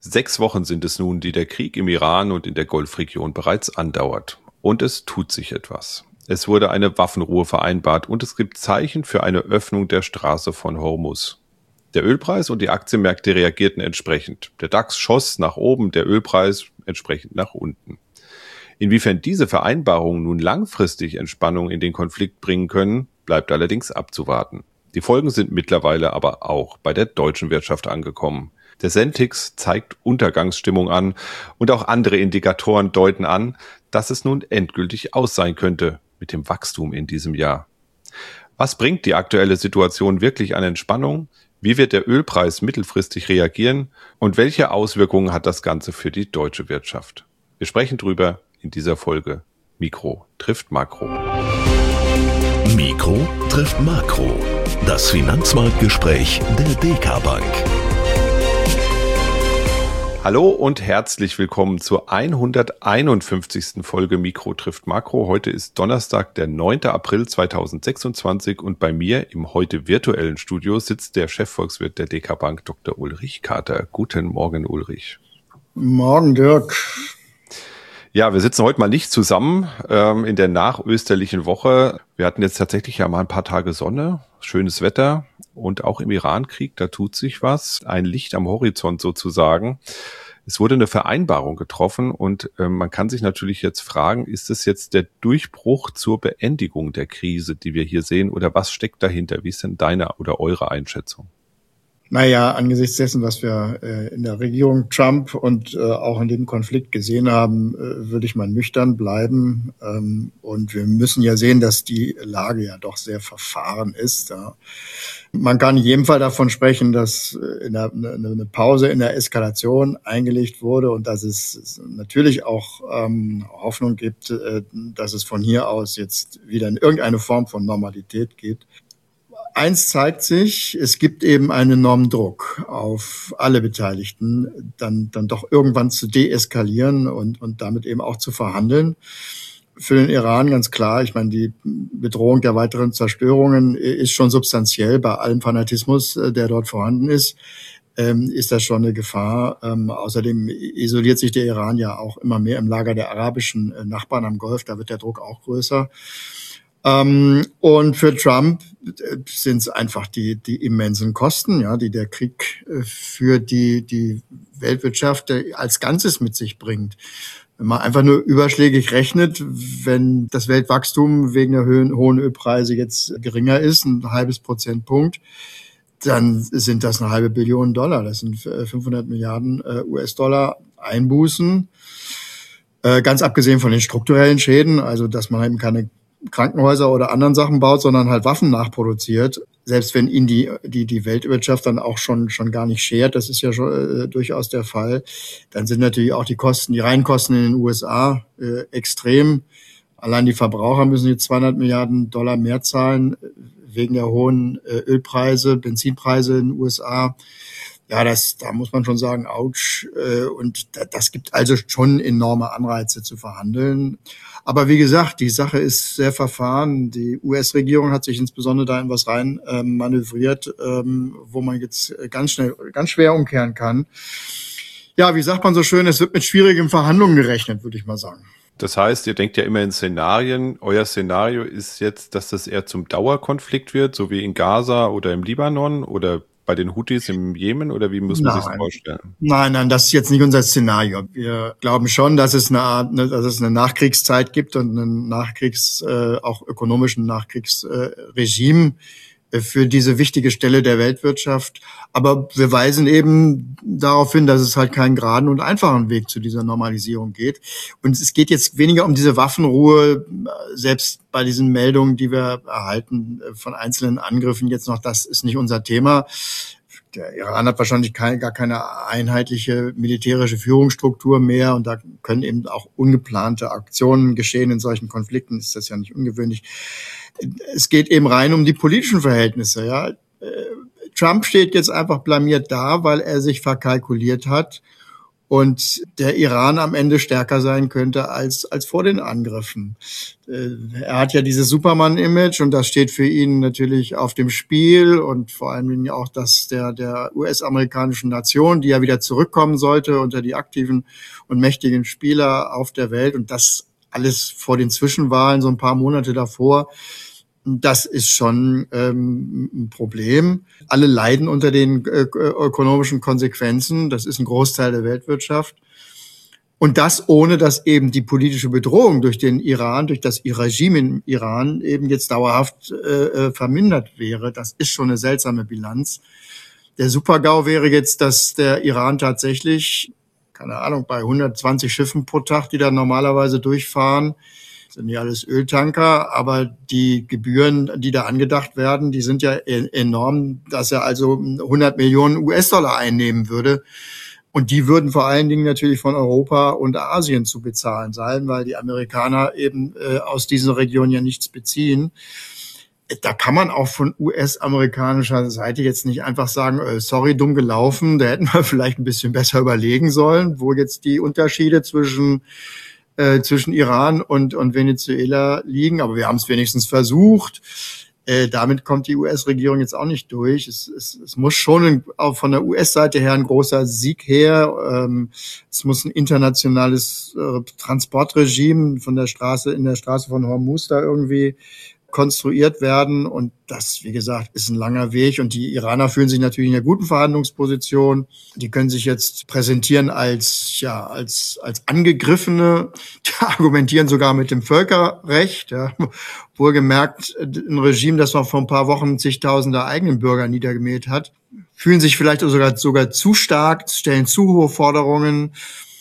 6 Wochen sind es nun, die der Krieg im Iran und in der Golfregion bereits andauert. Und es tut sich etwas. Es wurde eine Waffenruhe vereinbart und es gibt Zeichen für eine Öffnung der Straße von Hormuz. Der Ölpreis und die Aktienmärkte reagierten entsprechend. Der DAX schoss nach oben, der Ölpreis entsprechend nach unten. Inwiefern diese Vereinbarungen nun langfristig Entspannung in den Konflikt bringen können, bleibt allerdings abzuwarten. Die Folgen sind mittlerweile aber auch bei der deutschen Wirtschaft angekommen. Der Sentix zeigt Untergangsstimmung an und auch andere Indikatoren deuten an, dass es nun endgültig aus sein könnte mit dem Wachstum in diesem Jahr. Was bringt die aktuelle Situation wirklich an Entspannung? Wie wird der Ölpreis mittelfristig reagieren? Und welche Auswirkungen hat das Ganze für die deutsche Wirtschaft? Wir sprechen drüber in dieser Folge. Mikro trifft Makro. Mikro trifft Makro. Das Finanzmarktgespräch der DK Bank. Hallo und herzlich willkommen zur 151. Folge Mikro trifft Makro. Heute ist Donnerstag, der 9. April 2026 und bei mir im heute virtuellen Studio sitzt der Chefvolkswirt der DK Bank, Dr. Ulrich Kater. Guten Morgen, Ulrich. Morgen, Dirk. Ja, wir sitzen heute mal nicht zusammen in der nachösterlichen Woche. Wir hatten jetzt tatsächlich ja mal ein paar Tage Sonne, schönes Wetter und auch im Irankrieg, da tut sich was, ein Licht am Horizont sozusagen. Es wurde eine Vereinbarung getroffen und man kann sich natürlich jetzt fragen, ist es jetzt der Durchbruch zur Beendigung der Krise, die wir hier sehen, oder was steckt dahinter? Wie ist denn deine oder eure Einschätzung? Naja, angesichts dessen, was wir in der Regierung Trump und auch in dem Konflikt gesehen haben, würde ich mal nüchtern bleiben. Und wir müssen ja sehen, dass die Lage ja doch sehr verfahren ist. Ja. Man kann in jedem Fall davon sprechen, dass eine Pause in der Eskalation eingelegt wurde und dass es natürlich auch Hoffnung gibt, dass es von hier aus jetzt wieder in irgendeine Form von Normalität geht. Eins zeigt sich, es gibt eben einen enormen Druck auf alle Beteiligten, dann doch irgendwann zu deeskalieren und damit eben auch zu verhandeln. Für den Iran ganz klar, ich meine, die Bedrohung der weiteren Zerstörungen ist schon substanziell. Bei allem Fanatismus, der dort vorhanden ist das schon eine Gefahr. Außerdem isoliert sich der Iran ja auch immer mehr im Lager der arabischen Nachbarn am Golf, da wird der Druck auch größer. Und für Trump sind es einfach die immensen Kosten, ja, die der Krieg für die Weltwirtschaft als Ganzes mit sich bringt. Wenn man einfach nur überschlägig rechnet, wenn das Weltwachstum wegen der hohen Ölpreise jetzt geringer ist, ein halbes Prozentpunkt, dann sind das eine halbe Billion Dollar. Das sind 500 Milliarden US-Dollar Einbußen. Ganz abgesehen von den strukturellen Schäden, also dass man eben keine Krankenhäuser oder anderen Sachen baut, sondern halt Waffen nachproduziert. Selbst wenn ihn die Weltwirtschaft dann auch schon gar nicht schert, das ist ja schon durchaus der Fall, dann sind natürlich auch die reinen Kosten in den USA extrem. Allein die Verbraucher müssen jetzt 200 Milliarden Dollar mehr zahlen wegen der hohen Ölpreise, Benzinpreise in den USA. Ja, da muss man schon sagen, ouch. Und das gibt also schon enorme Anreize zu verhandeln. Aber wie gesagt, die Sache ist sehr verfahren. Die US-Regierung hat sich insbesondere da in was rein manövriert, wo man jetzt ganz schwer umkehren kann. Ja, wie sagt man so schön, es wird mit schwierigen Verhandlungen gerechnet, würde ich mal sagen. Das heißt, ihr denkt ja immer in Szenarien. Euer Szenario ist jetzt, dass das eher zum Dauerkonflikt wird, so wie in Gaza oder im Libanon oder bei den Houthis im Jemen, oder wie muss man sich das vorstellen? Nein, das ist jetzt nicht unser Szenario. Wir glauben schon, dass es eine Nachkriegszeit gibt und einen auch ökonomischen Nachkriegsregime für diese wichtige Stelle der Weltwirtschaft. Aber wir weisen eben darauf hin, dass es halt keinen geraden und einfachen Weg zu dieser Normalisierung geht. Und es geht jetzt weniger um diese Waffenruhe, selbst bei diesen Meldungen, die wir erhalten von einzelnen Angriffen jetzt noch, das ist nicht unser Thema. Der Iran hat wahrscheinlich gar keine einheitliche militärische Führungsstruktur mehr und da können eben auch ungeplante Aktionen geschehen in solchen Konflikten, ist das ja nicht ungewöhnlich. Es geht eben rein um die politischen Verhältnisse, ja. Trump steht jetzt einfach blamiert da, weil er sich verkalkuliert hat und der Iran am Ende stärker sein könnte als vor den Angriffen. Er hat ja dieses Superman-Image und das steht für ihn natürlich auf dem Spiel und vor allen Dingen auch das der US-amerikanischen Nation, die ja wieder zurückkommen sollte unter die aktiven und mächtigen Spieler auf der Welt, und das alles vor den Zwischenwahlen, so ein paar Monate davor. Das ist schon ein Problem. Alle leiden unter den ökonomischen Konsequenzen. Das ist ein Großteil der Weltwirtschaft. Und das ohne, dass eben die politische Bedrohung durch den Iran, durch das Regime im Iran eben jetzt dauerhaft vermindert wäre. Das ist schon eine seltsame Bilanz. Der Super-GAU wäre jetzt, dass der Iran tatsächlich, keine Ahnung, bei 120 Schiffen pro Tag, die da normalerweise durchfahren, sind ja alles Öltanker, aber die Gebühren, die da angedacht werden, die sind ja enorm, dass er also 100 Millionen US-Dollar einnehmen würde. Und die würden vor allen Dingen natürlich von Europa und Asien zu bezahlen sein, weil die Amerikaner eben aus dieser Region ja nichts beziehen. Da kann man auch von US-amerikanischer Seite jetzt nicht einfach sagen, sorry, dumm gelaufen, da hätten wir vielleicht ein bisschen besser überlegen sollen, wo jetzt die Unterschiede zwischen Iran und Venezuela liegen, aber wir haben es wenigstens versucht. Damit kommt die US-Regierung jetzt auch nicht durch. Es muss schon auch von der US-Seite her ein großer Sieg her. Es muss ein internationales Transportregime in der Straße von Hormuz da irgendwie konstruiert werden. Und das, wie gesagt, ist ein langer Weg. Und die Iraner fühlen sich natürlich in einer guten Verhandlungsposition. Die können sich jetzt präsentieren als Angegriffene. Die argumentieren sogar mit dem Völkerrecht. Ja. Wohlgemerkt, ein Regime, das noch vor ein paar Wochen zigtausende eigenen Bürger niedergemäht hat, fühlen sich vielleicht sogar zu stark, stellen zu hohe Forderungen.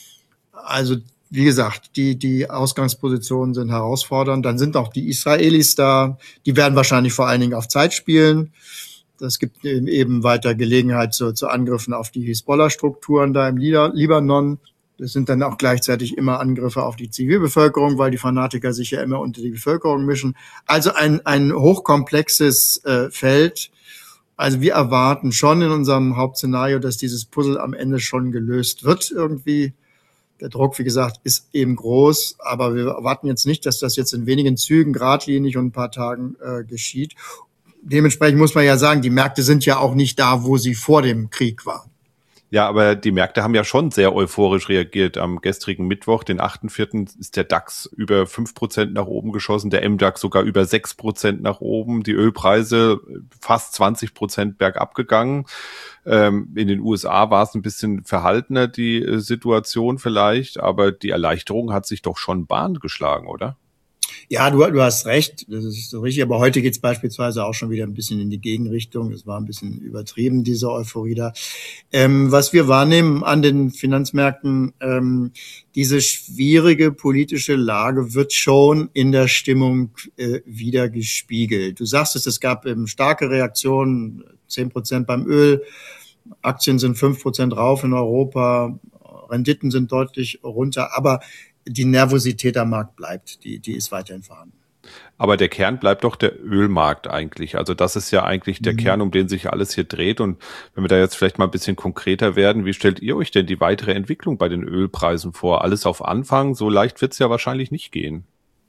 Also, wie gesagt, die Ausgangspositionen sind herausfordernd. Dann sind auch die Israelis da. Die werden wahrscheinlich vor allen Dingen auf Zeit spielen. Das gibt eben weiter Gelegenheit zu Angriffen auf die Hisbollah-Strukturen da im Libanon. Das sind dann auch gleichzeitig immer Angriffe auf die Zivilbevölkerung, weil die Fanatiker sich ja immer unter die Bevölkerung mischen. Also ein hochkomplexes Feld. Also wir erwarten schon in unserem Hauptszenario, dass dieses Puzzle am Ende schon gelöst wird irgendwie. Der Druck, wie gesagt, ist eben groß, aber wir erwarten jetzt nicht, dass das jetzt in wenigen Zügen geradlinig und ein paar Tagen geschieht. Dementsprechend muss man ja sagen, die Märkte sind ja auch nicht da, wo sie vor dem Krieg waren. Ja, aber die Märkte haben ja schon sehr euphorisch reagiert. Am gestrigen Mittwoch, den 8.4., ist der DAX über 5% nach oben geschossen, der MDAX sogar über 6% nach oben, die Ölpreise fast 20% bergab gegangen. In den USA war es ein bisschen verhaltener, die Situation vielleicht, aber die Erleichterung hat sich doch schon Bahn geschlagen, oder? Ja, du hast recht, das ist so richtig, aber heute geht's beispielsweise auch schon wieder ein bisschen in die Gegenrichtung. Es war ein bisschen übertrieben, diese Euphorie da. Was wir wahrnehmen an den Finanzmärkten, diese schwierige politische Lage wird schon in der Stimmung wieder gespiegelt. Du sagst es gab starke Reaktionen, 10% beim Öl, Aktien sind 5% rauf in Europa, Renditen sind deutlich runter, aber die Nervosität am Markt bleibt, die ist weiterhin vorhanden. Aber der Kern bleibt doch der Ölmarkt eigentlich. Also das ist ja eigentlich der Kern, um den sich alles hier dreht. Und wenn wir da jetzt vielleicht mal ein bisschen konkreter werden, wie stellt ihr euch denn die weitere Entwicklung bei den Ölpreisen vor? Alles auf Anfang? So leicht wird es ja wahrscheinlich nicht gehen.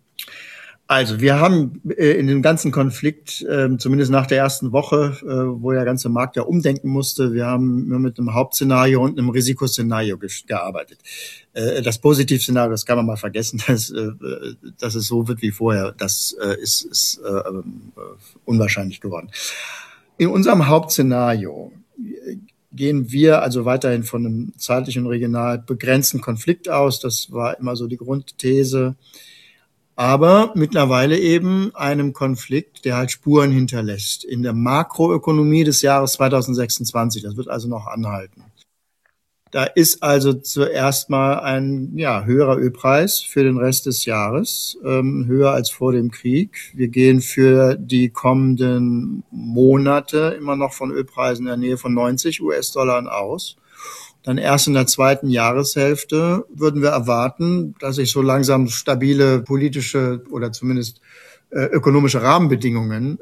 Also wir haben in dem ganzen Konflikt, zumindest nach der ersten Woche, wo der ganze Markt ja umdenken musste, wir haben nur mit einem Hauptszenario und einem Risikoszenario gearbeitet. Das Positivszenario, das kann man mal vergessen, dass es so wird wie vorher, das ist unwahrscheinlich geworden. In unserem Hauptszenario gehen wir also weiterhin von einem zeitlich und regional begrenzten Konflikt aus. Das war immer so die Grundthese. Aber mittlerweile eben einem Konflikt, der halt Spuren hinterlässt in der Makroökonomie des Jahres 2026. Das wird also noch anhalten. Da ist also zuerst mal ein höherer Ölpreis für den Rest des Jahres, höher als vor dem Krieg. Wir gehen für die kommenden Monate immer noch von Ölpreisen in der Nähe von 90 US-Dollar aus. Dann erst in der zweiten Jahreshälfte würden wir erwarten, dass sich so langsam stabile politische oder zumindest ökonomische Rahmenbedingungen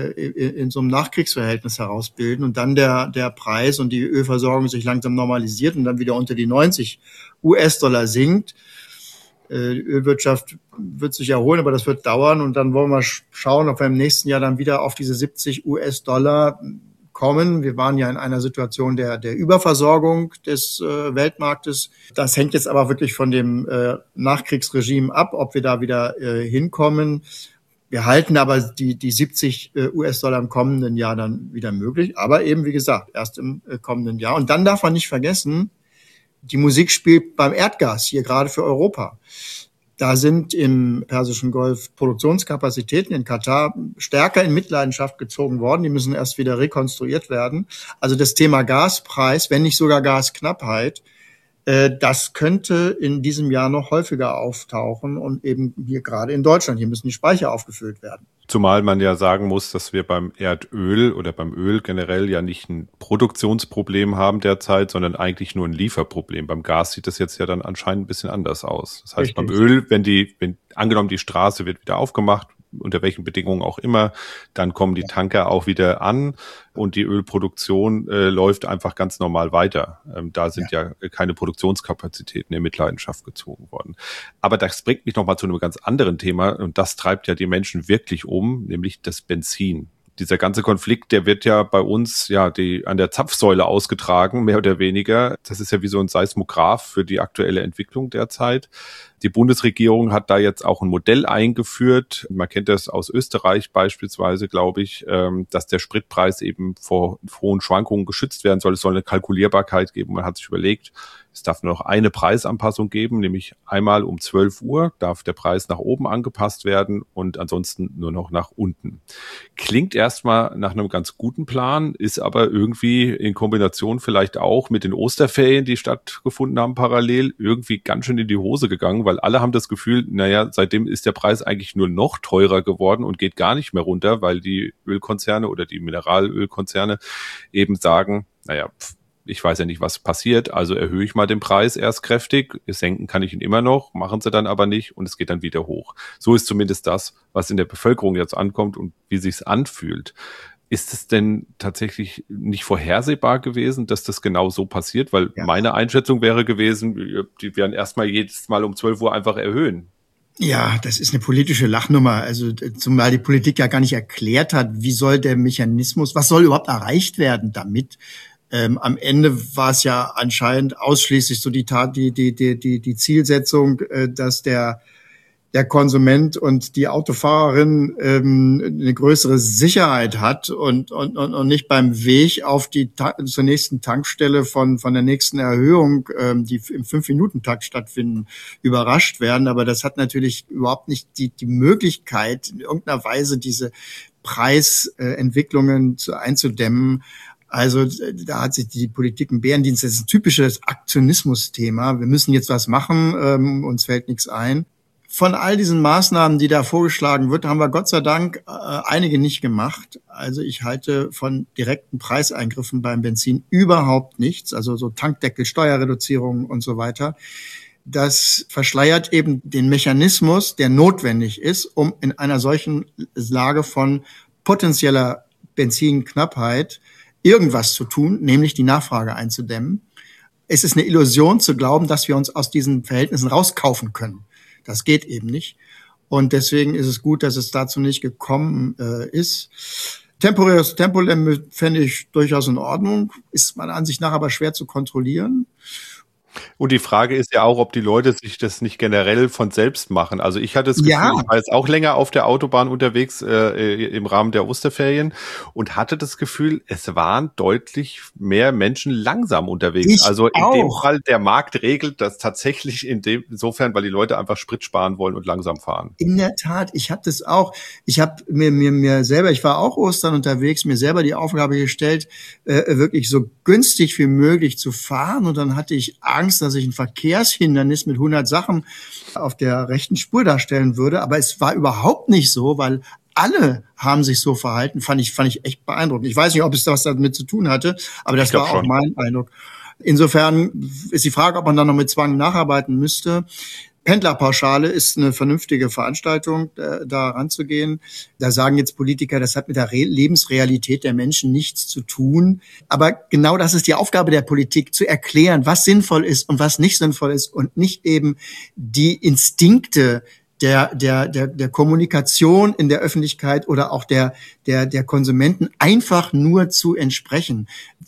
in so einem Nachkriegsverhältnis herausbilden und dann der Preis und die Ölversorgung sich langsam normalisiert und dann wieder unter die 90 US-Dollar sinkt. Die Ölwirtschaft wird sich erholen, aber das wird dauern und dann wollen wir schauen, ob wir im nächsten Jahr dann wieder auf diese 70 US-Dollar kommen. Wir waren ja in einer Situation der Überversorgung des Weltmarktes. Das hängt jetzt aber wirklich von dem Nachkriegsregime ab, ob wir da wieder hinkommen. Wir halten aber die 70 US-Dollar im kommenden Jahr dann wieder möglich. Aber eben, wie gesagt, erst im kommenden Jahr. Und dann darf man nicht vergessen, die Musik spielt beim Erdgas hier gerade für Europa. Da sind im Persischen Golf Produktionskapazitäten in Katar stärker in Mitleidenschaft gezogen worden. Die müssen erst wieder rekonstruiert werden. Also das Thema Gaspreis, wenn nicht sogar Gasknappheit, das könnte in diesem Jahr noch häufiger auftauchen und eben hier gerade in Deutschland. Hier müssen die Speicher aufgefüllt werden. Zumal man ja sagen muss, dass wir beim Erdöl oder beim Öl generell ja nicht ein Produktionsproblem haben derzeit, sondern eigentlich nur ein Lieferproblem. Beim Gas sieht das jetzt ja dann anscheinend ein bisschen anders aus. Das heißt, richtig. Beim Öl, wenn angenommen die Straße wird wieder aufgemacht, unter welchen Bedingungen auch immer, dann kommen die Tanker auch wieder an und die Ölproduktion läuft einfach ganz normal weiter. Da sind ja keine Produktionskapazitäten in Mitleidenschaft gezogen worden. Aber das bringt mich nochmal zu einem ganz anderen Thema und das treibt ja die Menschen wirklich um, nämlich das Benzin. Dieser ganze Konflikt, der wird ja bei uns an der Zapfsäule ausgetragen, mehr oder weniger. Das ist ja wie so ein Seismograph für die aktuelle Entwicklung derzeit. Die Bundesregierung hat da jetzt auch ein Modell eingeführt. Man kennt das aus Österreich beispielsweise, glaube ich, dass der Spritpreis eben vor hohen Schwankungen geschützt werden soll. Es soll eine Kalkulierbarkeit geben. Man hat sich überlegt, es darf nur noch eine Preisanpassung geben, nämlich einmal um 12 Uhr darf der Preis nach oben angepasst werden und ansonsten nur noch nach unten. Klingt erstmal nach einem ganz guten Plan, ist aber irgendwie in Kombination vielleicht auch mit den Osterferien, die stattgefunden haben parallel, irgendwie ganz schön in die Hose gegangen, weil alle haben das Gefühl, seitdem ist der Preis eigentlich nur noch teurer geworden und geht gar nicht mehr runter, weil die Ölkonzerne oder die Mineralölkonzerne eben sagen, ich weiß ja nicht, was passiert, also erhöhe ich mal den Preis erst kräftig, senken kann ich ihn immer noch, machen sie dann aber nicht und es geht dann wieder hoch. So ist zumindest das, was in der Bevölkerung jetzt ankommt und wie sich's anfühlt. Ist es denn tatsächlich nicht vorhersehbar gewesen, dass das genau so passiert? Weil meine Einschätzung wäre gewesen, die werden erstmal jedes Mal um 12 Uhr einfach erhöhen. Ja, das ist eine politische Lachnummer. Also zumal die Politik ja gar nicht erklärt hat, wie soll der Mechanismus, was soll überhaupt erreicht werden damit? Am Ende war es ja anscheinend ausschließlich so die Zielsetzung, dass der Konsument und die Autofahrerin eine größere Sicherheit hat und nicht beim Weg zur nächsten Tankstelle von der nächsten Erhöhung, die im 5-Minuten-Takt stattfinden, überrascht werden. Aber das hat natürlich überhaupt nicht die Möglichkeit, in irgendeiner Weise diese Preisentwicklungen einzudämmen. Also da hat sich die Politik im Bärendienst, das ist ein typisches Aktionismus-Thema. Wir müssen jetzt was machen, uns fällt nichts ein. Von all diesen Maßnahmen, die da vorgeschlagen wird, haben wir Gott sei Dank einige nicht gemacht. Also ich halte von direkten Preiseingriffen beim Benzin überhaupt nichts. Also so Tankdeckel, Steuerreduzierung und so weiter. Das verschleiert eben den Mechanismus, der notwendig ist, um in einer solchen Lage von potenzieller Benzinknappheit irgendwas zu tun, nämlich die Nachfrage einzudämmen. Es ist eine Illusion zu glauben, dass wir uns aus diesen Verhältnissen rauskaufen können. Das geht eben nicht. Und deswegen ist es gut, dass es dazu nicht gekommen ist. Temporäres Tempolimit fände ich durchaus in Ordnung, ist meiner Ansicht nach aber schwer zu kontrollieren. Und die Frage ist ja auch, ob die Leute sich das nicht generell von selbst machen. Also ich hatte das Gefühl, ich war jetzt auch länger auf der Autobahn unterwegs im Rahmen der Osterferien und hatte das Gefühl, es waren deutlich mehr Menschen langsam unterwegs. Also in dem Fall, der Markt regelt das tatsächlich insofern, weil die Leute einfach Sprit sparen wollen und langsam fahren. In der Tat, ich habe das auch. Ich habe mir selber, ich war auch Ostern unterwegs, mir selber die Aufgabe gestellt, wirklich so günstig wie möglich zu fahren. Und dann hatte ich Angst, dass ich ein Verkehrshindernis mit 100 Sachen auf der rechten Spur darstellen würde. Aber es war überhaupt nicht so, weil alle haben sich so verhalten. Fand ich echt beeindruckend. Ich weiß nicht, ob es was damit zu tun hatte, aber das war auch mein Eindruck. Insofern ist die Frage, ob man da noch mit Zwang nacharbeiten müsste. Pendlerpauschale ist eine vernünftige Veranstaltung, da ranzugehen. Da sagen jetzt Politiker, das hat mit der Lebensrealität der Menschen nichts zu tun. Aber genau das ist die Aufgabe der Politik, zu erklären, was sinnvoll ist und was nicht sinnvoll ist und nicht eben die Instinkte der Kommunikation in der Öffentlichkeit oder auch der Konsumenten einfach nur zu entsprechen.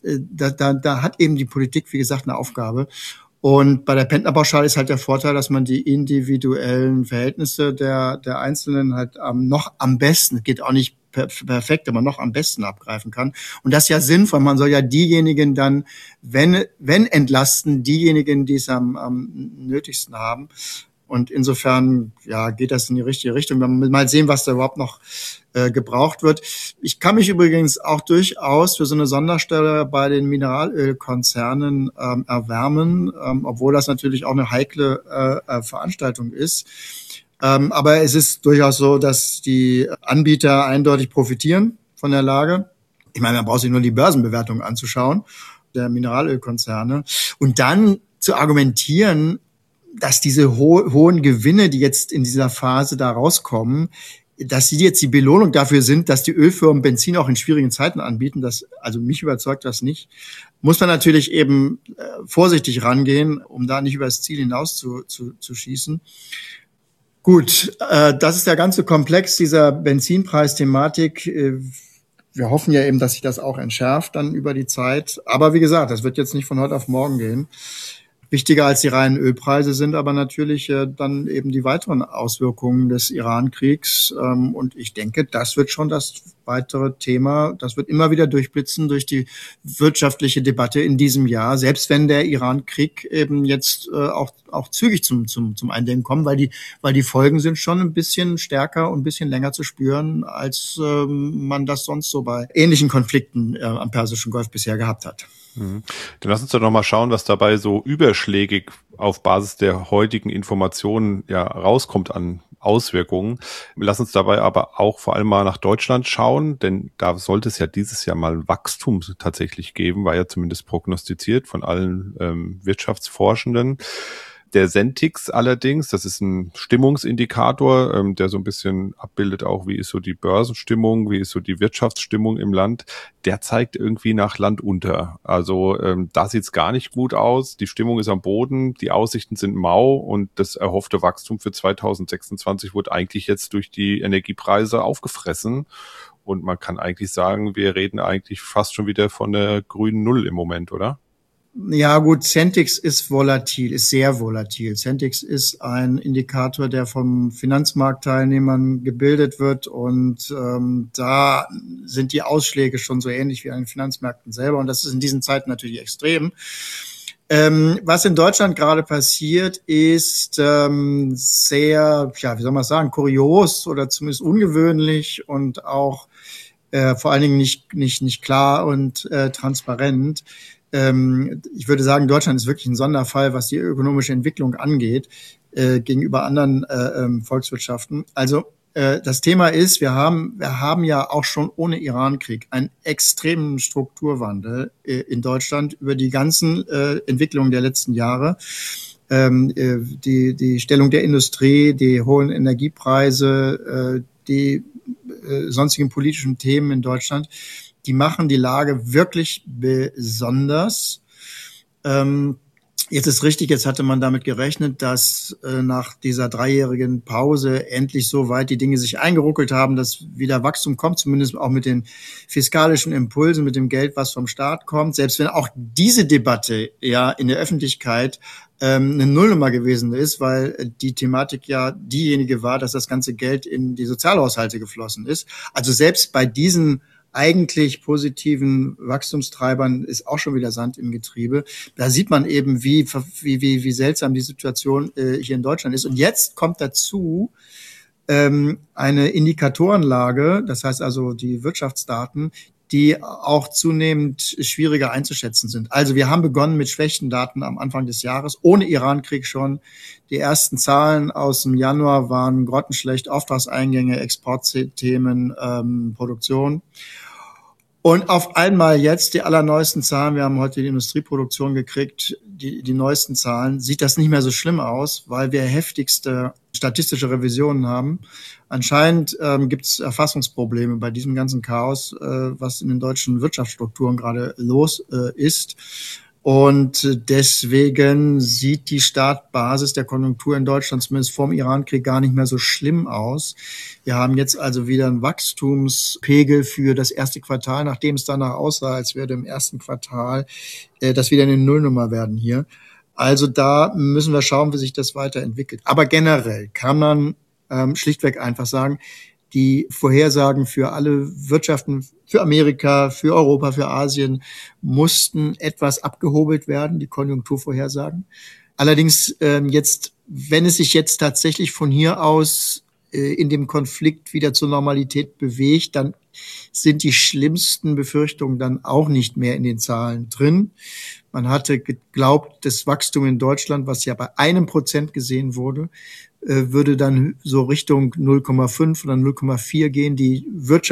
Da hat eben die Politik, wie gesagt, eine Aufgabe. Und bei der Pendlerpauschale ist halt der Vorteil, dass man die individuellen Verhältnisse der Einzelnen halt noch am besten, geht auch nicht perfekt, aber noch am besten abgreifen kann. Und das ist ja sinnvoll. Man soll ja diejenigen dann, wenn entlasten, diejenigen, die es am nötigsten haben. Und insofern, ja, geht das in die richtige Richtung. Wir mal sehen, was da überhaupt noch gebraucht wird. Ich kann mich übrigens auch durchaus für so eine Sonderstelle bei den Mineralölkonzernen erwärmen, obwohl das natürlich auch eine heikle Veranstaltung ist. Aber es ist durchaus so, dass die Anbieter eindeutig profitieren von der Lage. Ich meine, man braucht sich nur die Börsenbewertung anzuschauen, der Mineralölkonzerne. Und dann zu argumentieren, dass diese hohen Gewinne, die jetzt in dieser Phase da rauskommen, dass sie jetzt die Belohnung dafür sind, dass die Ölfirmen Benzin auch in schwierigen Zeiten anbieten, also mich überzeugt das nicht. Muss man natürlich eben vorsichtig rangehen, um da nicht über das Ziel hinaus zu schießen. Gut, das ist der ganze Komplex dieser Benzinpreisthematik. Wir hoffen ja eben, dass sich das auch entschärft dann über die Zeit. Aber wie gesagt, das wird jetzt nicht von heute auf morgen gehen. Wichtiger als die reinen Ölpreise sind aber natürlich dann eben die weiteren Auswirkungen des Iran-Kriegs. Und ich denke, das wird schon das weitere Thema. Das wird immer wieder durchblitzen durch die wirtschaftliche Debatte in diesem Jahr, selbst wenn der Iran-Krieg eben jetzt auch zügig zum Eindämmen kommt, weil die Folgen sind schon ein bisschen stärker und ein bisschen länger zu spüren, als man das sonst so bei ähnlichen Konflikten am Persischen Golf bisher gehabt hat. Dann lass uns doch noch mal schauen, was dabei so überschlägig auf Basis der heutigen Informationen ja rauskommt an Auswirkungen. Lass uns dabei aber auch vor allem mal nach Deutschland schauen, denn da sollte es ja dieses Jahr mal Wachstum tatsächlich geben, war ja zumindest prognostiziert von allen Wirtschaftsforschenden. Der Sentix allerdings, das ist ein Stimmungsindikator, der so ein bisschen abbildet auch, wie ist so die Börsenstimmung, wie ist so die Wirtschaftsstimmung im Land. Der zeigt irgendwie nach Land unter. Also da sieht's gar nicht gut aus. Die Stimmung ist am Boden, die Aussichten sind mau und das erhoffte Wachstum für 2026 wurde eigentlich jetzt durch die Energiepreise aufgefressen. Und man kann eigentlich sagen, wir reden eigentlich fast schon wieder von der grünen Null im Moment, oder? Ja gut, Sentix ist volatil, ist sehr volatil. Sentix ist ein Indikator, der vom Finanzmarktteilnehmern gebildet wird und da sind die Ausschläge schon so ähnlich wie an den Finanzmärkten selber und das ist in diesen Zeiten natürlich extrem. Was in Deutschland gerade passiert, ist sehr, ja, wie soll man sagen, kurios oder zumindest ungewöhnlich und auch vor allen Dingen nicht klar und transparent. Ich würde sagen, Deutschland ist wirklich ein Sonderfall, was die ökonomische Entwicklung angeht, gegenüber anderen Volkswirtschaften. Also das Thema ist, wir haben ja auch schon ohne Irankrieg einen extremen Strukturwandel in Deutschland über die ganzen Entwicklungen der letzten Jahre. Die Stellung der Industrie, die hohen Energiepreise, die sonstigen politischen Themen in Deutschland, die machen die Lage wirklich besonders. Jetzt ist richtig, jetzt hatte man damit gerechnet, dass nach dieser 3-jährigen Pause endlich so weit die Dinge sich eingeruckelt haben, dass wieder Wachstum kommt, zumindest auch mit den fiskalischen Impulsen, mit dem Geld, was vom Staat kommt. Selbst wenn auch diese Debatte ja in der Öffentlichkeit eine Nullnummer gewesen ist, weil die Thematik ja diejenige war, dass das ganze Geld in die Sozialhaushalte geflossen ist. Also selbst bei diesen eigentlich positiven Wachstumstreibern ist auch schon wieder Sand im Getriebe. Da sieht man eben, wie seltsam die Situation hier in Deutschland ist. Und jetzt kommt dazu eine Indikatorenlage, das heißt also die Wirtschaftsdaten, die auch zunehmend schwieriger einzuschätzen sind. Also wir haben begonnen mit schlechten Daten am Anfang des Jahres, ohne Irankrieg schon. Die ersten Zahlen aus dem Januar waren grottenschlecht, Auftragseingänge, Exportthemen, Produktion. Und auf einmal jetzt die allerneuesten Zahlen, wir haben heute die Industrieproduktion gekriegt, die neuesten Zahlen, sieht das nicht mehr so schlimm aus, weil wir heftigste statistische Revisionen haben. Anscheinend gibt es Erfassungsprobleme bei diesem ganzen Chaos, was in den deutschen Wirtschaftsstrukturen gerade los ist. Und deswegen sieht die Startbasis der Konjunktur in Deutschland zumindest vorm Irankrieg gar nicht mehr so schlimm aus. Wir haben jetzt also wieder einen Wachstumspegel für das erste Quartal, nachdem es danach aussah, als würde im ersten Quartal das wieder eine Nullnummer werden hier. Also da müssen wir schauen, wie sich das weiterentwickelt. Aber generell kann man schlichtweg einfach sagen, die Vorhersagen für alle Wirtschaften, für Amerika, für Europa, für Asien mussten etwas abgehobelt werden, die Konjunkturvorhersagen. Allerdings jetzt, wenn es sich jetzt tatsächlich von hier aus in dem Konflikt wieder zur Normalität bewegt, dann sind die schlimmsten Befürchtungen dann auch nicht mehr in den Zahlen drin. Man hatte geglaubt, das Wachstum in Deutschland, was ja bei 1% gesehen wurde, würde dann so Richtung 0,5 oder 0,4 gehen. Die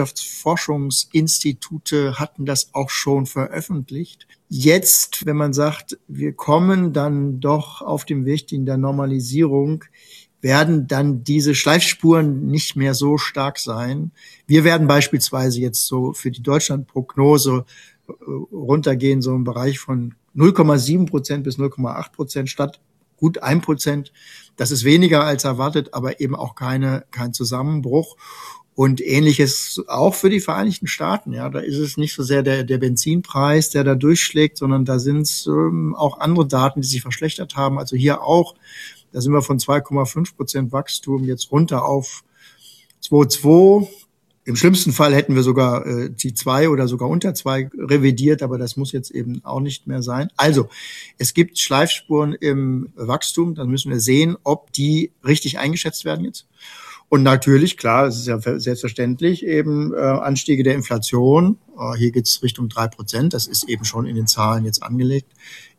Wirtschaftsforschungsinstitute hatten das auch schon veröffentlicht. Jetzt, wenn man sagt, wir kommen dann doch auf dem Weg der Normalisierung, werden dann diese Schleifspuren nicht mehr so stark sein. Wir werden beispielsweise jetzt so für die Deutschlandprognose runtergehen, so im Bereich von 0,7% bis 0,8% statt gut 1%. Das ist weniger als erwartet, aber eben auch kein Zusammenbruch. Und Ähnliches auch für die Vereinigten Staaten. Ja, da ist es nicht so sehr der Benzinpreis, der da durchschlägt, sondern da sind es auch andere Daten, die sich verschlechtert haben. Also hier auch, da sind wir von 2,5% Wachstum jetzt runter auf 2,2. Im schlimmsten Fall hätten wir sogar die 2 oder sogar unter 2 revidiert, aber das muss jetzt eben auch nicht mehr sein. Also, es gibt Schleifspuren im Wachstum, dann müssen wir sehen, ob die richtig eingeschätzt werden jetzt. Und natürlich, klar, es ist ja selbstverständlich, eben Anstiege der Inflation. Hier geht's Richtung 3%, das ist eben schon in den Zahlen jetzt angelegt.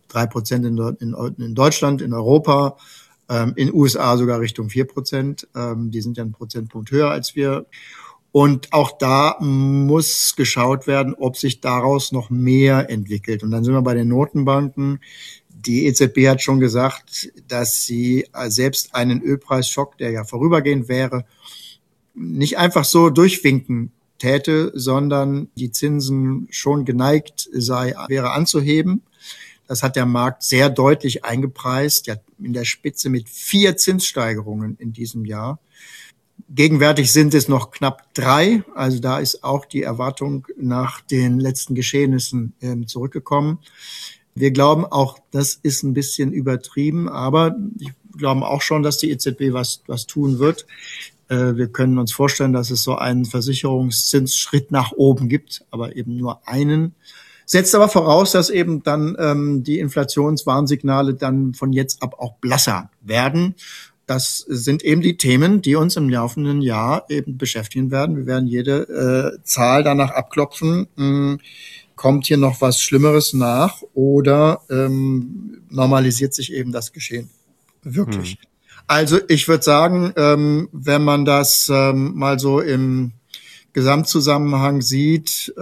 3% in Deutschland, in Europa, in USA sogar Richtung 4%. Die sind ja einen Prozentpunkt höher als wir. Und auch da muss geschaut werden, ob sich daraus noch mehr entwickelt. Und dann sind wir bei den Notenbanken. Die EZB hat schon gesagt, dass sie selbst einen Ölpreisschock, der ja vorübergehend wäre, nicht einfach so durchwinken täte, sondern die Zinsen schon geneigt wäre anzuheben. Das hat der Markt sehr deutlich eingepreist, ja in der Spitze mit 4 Zinssteigerungen in diesem Jahr. Gegenwärtig sind es noch knapp 3, also da ist auch die Erwartung nach den letzten Geschehnissen zurückgekommen. Wir glauben auch, das ist ein bisschen übertrieben, aber wir glauben auch schon, dass die EZB was tun wird. Wir können uns vorstellen, dass es so einen Versicherungszinsschritt nach oben gibt, aber eben nur einen. Setzt aber voraus, dass eben dann die Inflationswarnsignale dann von jetzt ab auch blasser werden. Das sind eben die Themen, die uns im laufenden Jahr eben beschäftigen werden. Wir werden jede Zahl danach abklopfen. Kommt hier noch was Schlimmeres nach oder normalisiert sich eben das Geschehen wirklich? Also ich würde sagen, wenn man das mal so im Gesamtzusammenhang sieht,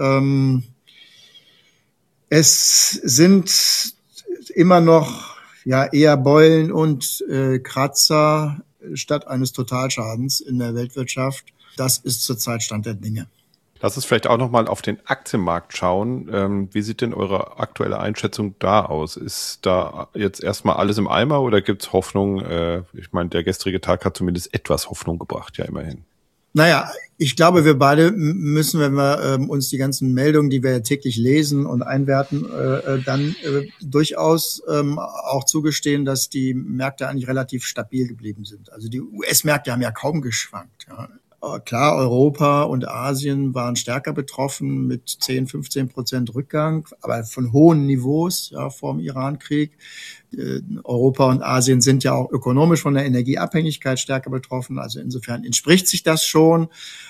es sind immer noch eher Beulen und Kratzer statt eines Totalschadens in der Weltwirtschaft. Das ist zurzeit Stand der Dinge. Lass uns vielleicht auch nochmal auf den Aktienmarkt schauen. Wie sieht denn eure aktuelle Einschätzung da aus? Ist da jetzt erstmal alles im Eimer oder gibt's Hoffnung? Ich meine, der gestrige Tag hat zumindest etwas Hoffnung gebracht, ja immerhin. Naja, ich glaube, wir beide müssen, wenn wir uns die ganzen Meldungen, die wir täglich lesen und einwerten, dann durchaus auch zugestehen, dass die Märkte eigentlich relativ stabil geblieben sind. Also die US-Märkte haben ja kaum geschwankt. Ja. Klar, Europa und Asien waren stärker betroffen mit 10-15% Rückgang, aber von hohen Niveaus, ja, vor dem Irankrieg. Europa und Asien sind ja auch ökonomisch von der Energieabhängigkeit stärker betroffen. Also insofern entspricht sich das schon.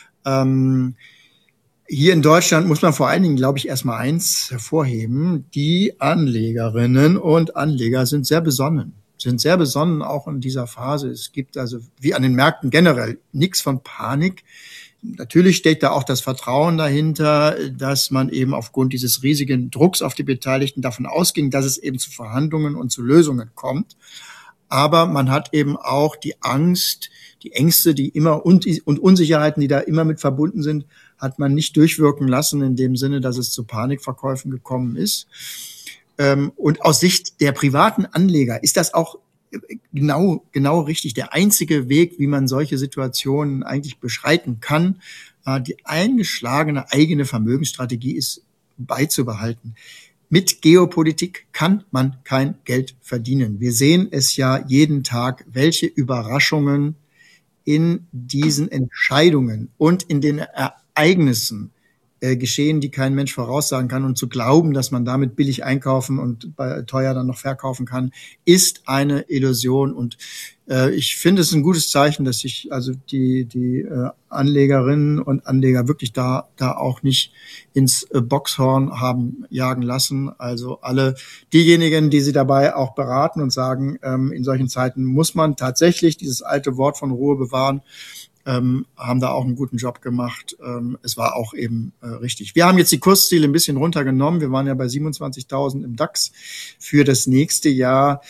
Hier in Deutschland muss man vor allen Dingen, glaube ich, erstmal eins hervorheben. Die Anlegerinnen und Anleger sind sehr besonnen auch in dieser Phase. Es gibt also, wie an den Märkten generell, nichts von Panik. natürlich steckt da auch das Vertrauen dahinter, dass man eben aufgrund dieses riesigen Drucks auf die Beteiligten davon ausging, dass es eben zu Verhandlungen und zu Lösungen kommt. Aber man hat eben auch die Angst, die Ängste, die immer und Unsicherheiten, die da immer mit verbunden sind, hat man nicht durchwirken lassen in dem Sinne, dass es zu Panikverkäufen gekommen ist. Und aus Sicht der privaten Anleger ist das auch genau richtig. Der einzige Weg, wie man solche Situationen eigentlich beschreiten kann, die eingeschlagene eigene Vermögensstrategie ist beizubehalten. Mit Geopolitik kann man kein Geld verdienen. Wir sehen es ja jeden Tag, welche Überraschungen in diesen Entscheidungen und in den Ereignissen geschehen, die kein Mensch voraussagen kann. Und zu glauben, dass man damit billig einkaufen und teuer dann noch verkaufen kann, ist eine Illusion. Und ich finde es ein gutes Zeichen, dass sich also die Anlegerinnen und Anleger wirklich da auch nicht ins Boxhorn haben jagen lassen. Also alle diejenigen, die sie dabei auch beraten und sagen, in solchen Zeiten muss man tatsächlich dieses alte Wort von Ruhe bewahren, haben da auch einen guten Job gemacht. Es war auch eben richtig. Wir haben jetzt die Kursziele ein bisschen runtergenommen. Wir waren ja bei 27.000 im DAX für das nächste Jahr.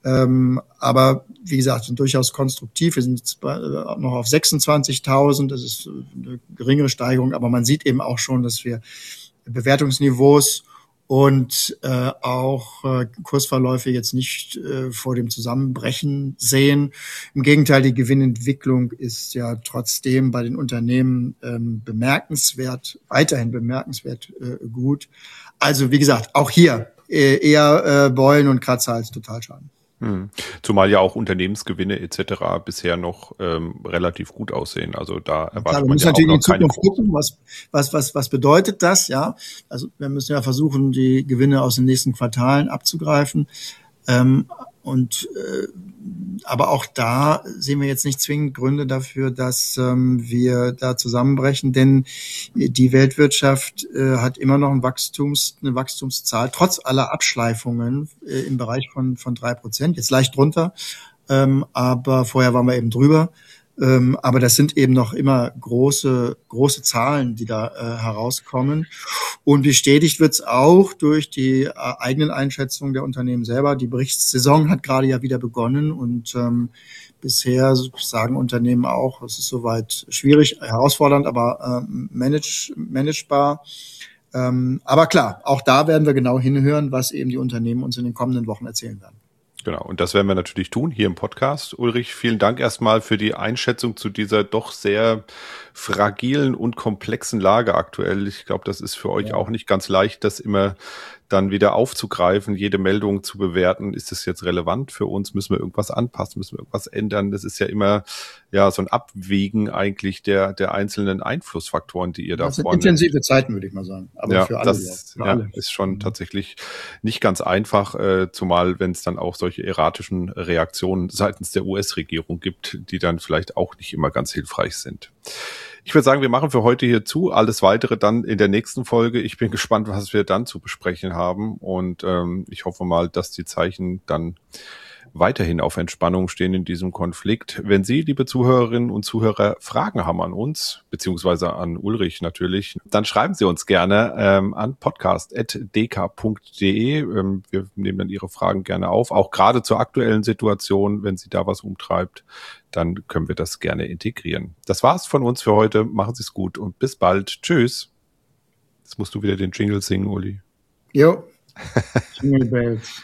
Aber wie gesagt, sind durchaus konstruktiv. Wir sind jetzt noch auf 26.000. Das ist eine geringere Steigerung. Aber man sieht eben auch schon, dass wir Bewertungsniveaus und auch Kursverläufe jetzt nicht vor dem Zusammenbrechen sehen. Im Gegenteil, die Gewinnentwicklung ist ja trotzdem bei den Unternehmen weiterhin bemerkenswert gut. Also wie gesagt, auch hier eher Beulen und Kratzer als Totalschaden. Zumal ja auch Unternehmensgewinne etc. bisher noch relativ gut aussehen. Also da erwartet man ja auch noch keine gucken, was bedeutet das? Ja, also wir müssen ja versuchen, die Gewinne aus den nächsten Quartalen abzugreifen. Aber auch da sehen wir jetzt nicht zwingend Gründe dafür, dass wir da zusammenbrechen, denn die Weltwirtschaft hat immer noch eine Wachstumszahl, trotz aller Abschleifungen im Bereich von 3%, jetzt leicht drunter, aber vorher waren wir eben drüber. Aber das sind eben noch immer große Zahlen, die da herauskommen. Und bestätigt wird's auch durch die eigenen Einschätzungen der Unternehmen selber. Die Berichtssaison hat gerade ja wieder begonnen und bisher sagen Unternehmen auch, es ist soweit schwierig, herausfordernd, aber managebar. Aber klar, auch da werden wir genau hinhören, was eben die Unternehmen uns in den kommenden Wochen erzählen werden. Genau, und das werden wir natürlich tun hier im Podcast. Ulrich, vielen Dank erstmal für die Einschätzung zu dieser doch sehr fragilen und komplexen Lage aktuell. Ich glaube, das ist für euch auch nicht ganz leicht, das immer dann wieder aufzugreifen, jede Meldung zu bewerten. Ist das jetzt relevant für uns? Müssen wir irgendwas anpassen? Müssen wir irgendwas ändern? Das ist ja immer so ein Abwägen eigentlich der einzelnen Einflussfaktoren, die ihr da vornehmt. Das sind intensive Zeiten, würde ich mal sagen. Aber für alle. Das ist schon tatsächlich nicht ganz einfach, zumal wenn es dann auch solche erratischen Reaktionen seitens der US-Regierung gibt, die dann vielleicht auch nicht immer ganz hilfreich sind. Ich würde sagen, wir machen für heute hier zu. Alles Weitere dann in der nächsten Folge. Ich bin gespannt, was wir dann zu besprechen haben. Und ich hoffe mal, dass die Zeichen dann weiterhin auf Entspannung stehen in diesem Konflikt. Wenn Sie, liebe Zuhörerinnen und Zuhörer, Fragen haben an uns, beziehungsweise an Ulrich natürlich, dann schreiben Sie uns gerne an podcast@dk.de. Wir nehmen dann Ihre Fragen gerne auf, auch gerade zur aktuellen Situation, wenn Sie da was umtreibt, dann können wir das gerne integrieren. Das war's von uns für heute. Machen Sie es gut und bis bald. Tschüss. Jetzt musst du wieder den Jingle singen, Uli. Jo. Jingle Bells.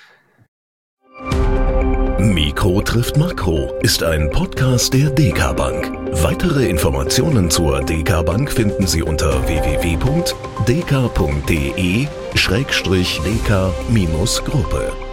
Mikro trifft Makro ist ein Podcast der DK Bank. Weitere Informationen zur DK Bank finden Sie unter www.dk.de/dk-gruppe.